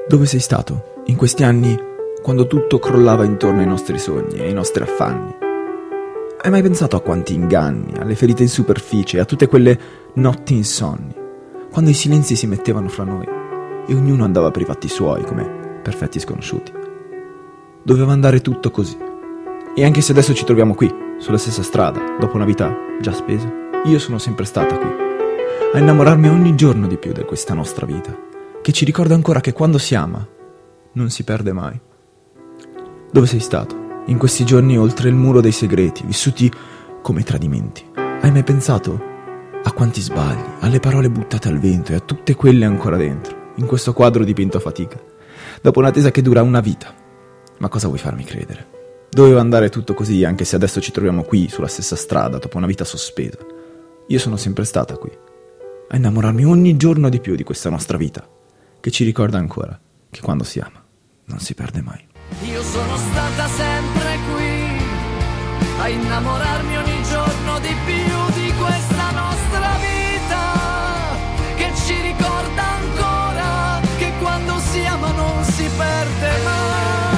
Dove sei stato in questi anni quando tutto crollava intorno ai nostri sogni e ai nostri affanni? Hai mai pensato a quanti inganni, alle ferite in superficie, a tutte quelle notti insonni, quando i silenzi si mettevano fra noi e ognuno andava per i fatti suoi come perfetti sconosciuti? Doveva andare tutto così. E anche se adesso ci troviamo qui, sulla stessa strada, dopo una vita già spesa, io sono sempre stata qui, a innamorarmi ogni giorno di più di questa nostra vita, che ci ricorda ancora che quando si ama non si perde mai. Dove sei stato in questi giorni oltre il muro dei segreti, vissuti come tradimenti? Hai mai pensato a quanti sbagli, alle parole buttate al vento e a tutte quelle ancora dentro, in questo quadro dipinto a fatica, dopo un'attesa che dura una vita? Ma cosa vuoi farmi credere? Doveva andare tutto così, anche se adesso ci troviamo qui, sulla stessa strada, dopo una vita sospesa. Io sono sempre stata qui, a innamorarmi ogni giorno di più di questa nostra vita, che ci ricorda ancora che quando si ama non si perde mai. Io sono stata sempre qui, a innamorarmi ogni giorno di più di questa nostra vita, che ci ricorda ancora che quando si ama non si perde mai.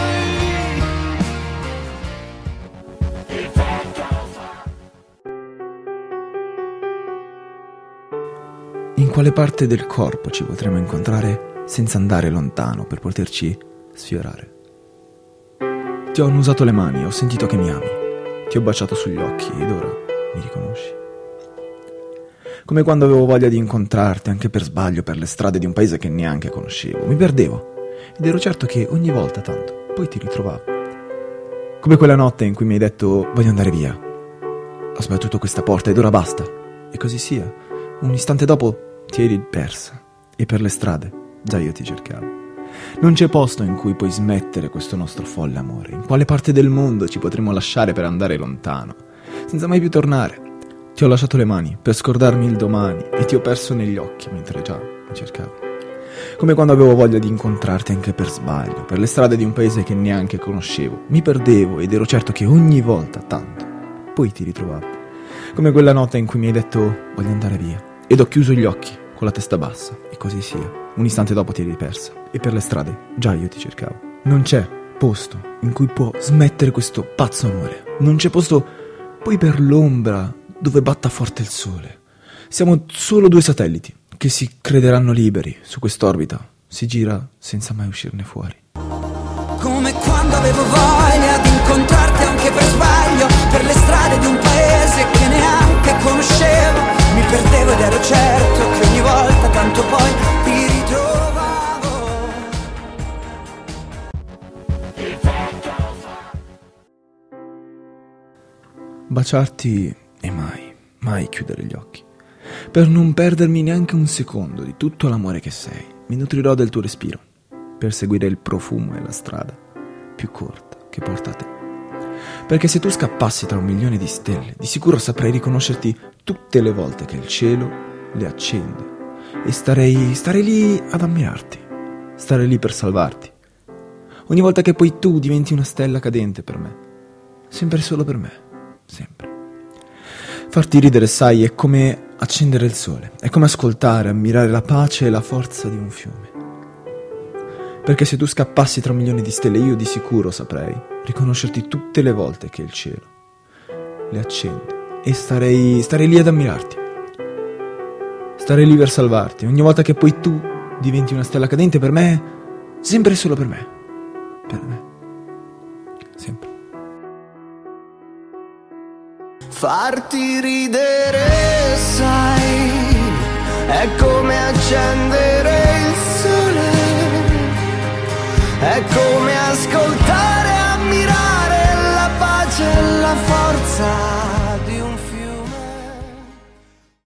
In quale parte del corpo ci potremo incontrare senza andare lontano per poterci sfiorare? Ti ho annusato le mani, ho sentito che mi ami, ti ho baciato sugli occhi ed ora mi riconosci. Come quando avevo voglia di incontrarti anche per sbaglio per le strade di un paese che neanche conoscevo, mi perdevo ed ero certo che ogni volta tanto poi ti ritrovavo. Come quella notte in cui mi hai detto voglio andare via, ho sbattuto questa porta ed ora basta, e così sia. Un istante dopo ti eri persa e per le strade già io ti cercavo. Non c'è posto in cui puoi smettere questo nostro folle amore. In quale parte del mondo ci potremo lasciare per andare lontano, senza mai più tornare? Ti ho lasciato le mani per scordarmi il domani e ti ho perso negli occhi mentre già mi cercavi. Come quando avevo voglia di incontrarti anche per sbaglio, per le strade di un paese che neanche conoscevo. Mi perdevo ed ero certo che ogni volta tanto poi ti ritrovavo. Come quella notte in cui mi hai detto voglio andare via ed ho chiuso gli occhi con la testa bassa e così sia. Un istante dopo ti eri persa e per le strade già io ti cercavo. Non c'è posto in cui può smettere questo pazzo amore. Non c'è posto poi per l'ombra dove batta forte il sole. Siamo solo due satelliti che si crederanno liberi su quest'orbita. Si gira senza mai uscirne fuori. Come quando avevo voglia di incontrarti anche per sbaglio, per le strade di un paese che neanche conoscevo. Mi perdevo ed ero certo che ogni volta tanto poi ti ritrovavo. Baciarti e mai chiudere gli occhi. Per non perdermi neanche un secondo di tutto l'amore che sei. Mi nutrirò del tuo respiro per seguire il profumo e la strada più corta che porta a te. Perché se tu scappassi tra 1.000.000 di stelle, di sicuro saprei riconoscerti tutte le volte che il cielo le accende e starei lì ad ammirarti, stare lì per salvarti. Ogni volta che poi tu diventi una stella cadente per me, sempre e solo per me, sempre. Farti ridere, sai, è come accendere il sole, è come ascoltare, ammirare la pace e la forza di un fiume. Perché se tu scappassi tra 1.000.000 di stelle, io di sicuro saprei riconoscerti tutte le volte che il cielo le accende e starei lì ad ammirarti, starei lì per salvarti. Ogni volta che poi tu diventi una stella cadente per me, sempre e solo per me, sempre. Farti ridere, sai, è come accendere il sole, è come ascoltare